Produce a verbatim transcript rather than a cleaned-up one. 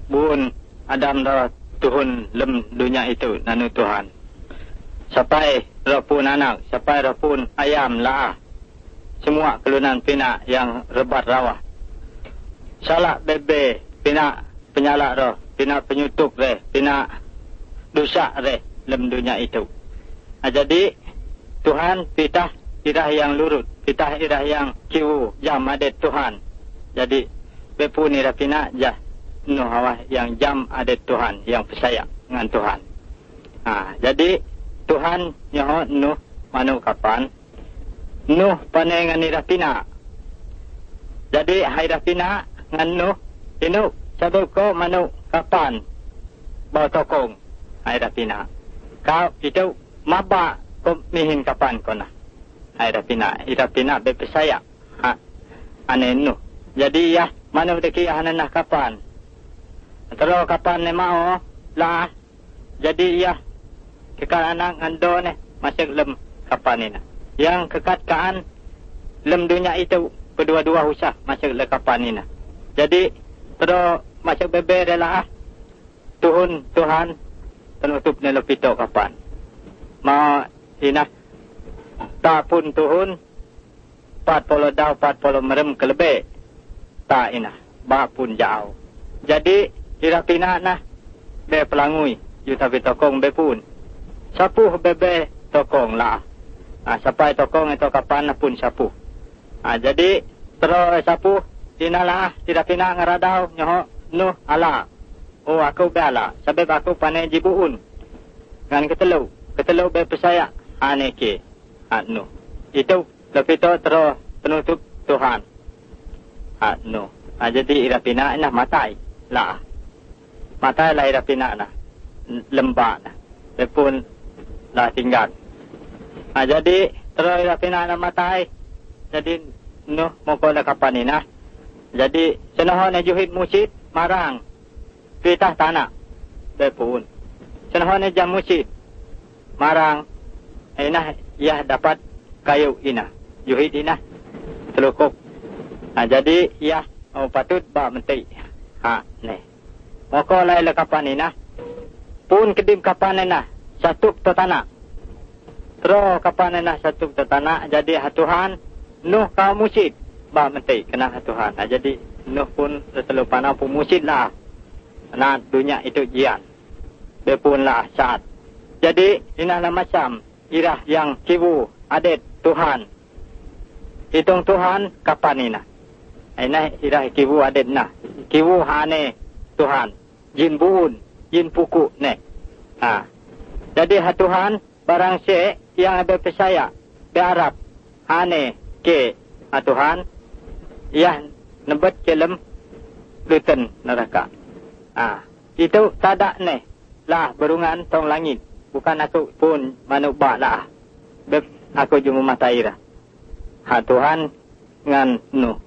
bun Adam dah Tuhun lem dunia itu nanu Tuhan. Sampai rapun anak, sampai rapun ayam lah. Semua kelunan pina yang rebat rawah. Salah bebe pina penyalak roh, pina penyutuk re, pina dosa re lem dunia itu. Nah, jadi Tuhan pitah irah yang lurut, pitah irah yang kiwu jam adet Tuhan. Jadi bepun irah pina jah Nuh awah yang jam adet Tuhan, yang percaya dengan Tuhan. Ha, jadi Tuhan nyaho Nuh manu kapan? Nuh panai ngan irah pina. Jadi hai irah pina ngan Nuh, inu sabuk ko manu kapan? Bawa tokong hai irah pina. Kau itu maba ko mihin kapan ko na? Hai irah pina, irah pina bepercaya. Ha, ane Nuh. Jadi ya manu deki hananah kapan? Terus kapan ni mau lah, jadi ya kekal anak ando ni masuk lem kapan ni na. Yang kekatkaan lem dunia itu berdua-dua usah masuk lem kapan ni na. Jadi terus masuk bebe adalah Tuhun Tuhan penutup ni lepito kapan. Mau ina tak pun Tuhun empat puluh dah empat puluh merem kelebih tak ina bah pun jauh. Jadi ira pina nah be pelangui yuta be tokong be pun sapuh bebe tokong lah. Ah, sampai tokong itu kapan pun sapuh. Ah, jadi terus sapuh dinalah tidak pina ngaradau nyoho Nuh ala. Oh aku be ala sebab aku panai jibuun ngan ketelu ketelu be percaya aneke ah Nuh itu lepito terus penutup Tuhan ah Nuh. Ah, jadi ira pina nah matai lah. Mata lahir pina na lembak na pun lah tinggal. Ha, jadi terus lahir pina na matai. Jadi Nuh moko la kapan ni na. Jadi senohon na juhid musid marang pitah tanah pun. Senohon na jam musid marang ina ya dapat kayu ina juhid ina telukuk. Ha, jadi ya oh, patut ba menti. Ha ne. Moko lai le kapan ni nah. Pun kedim kapan ni nah. Satu ke tanah. Terus kapan ni nah satu ke tanah. Jadi Tuhan Nuh kau musid. Bah menti kena Tuhan. Nah, jadi Nuh pun selalu panah pun musid lah. Nah dunia itu jian. Dia pun lah saat. Jadi inilah macam irah yang kiwu adet Tuhan. Hitung Tuhan kapan ni nah. Ini irah kiwu adet nah. Kiwu hane Tuhan, jin buun, jin puku ne. Ha. Jadi ha Tuhan barang se yang ada percaya berharap hane ke ha Tuhan ya nebet kelem luten neraka. Ah, itu tadak ne lah berungan tong langit. Bukan aku pun manubak lah. Beb aku cuma mata ira. Ha Tuhan ngan Nuh.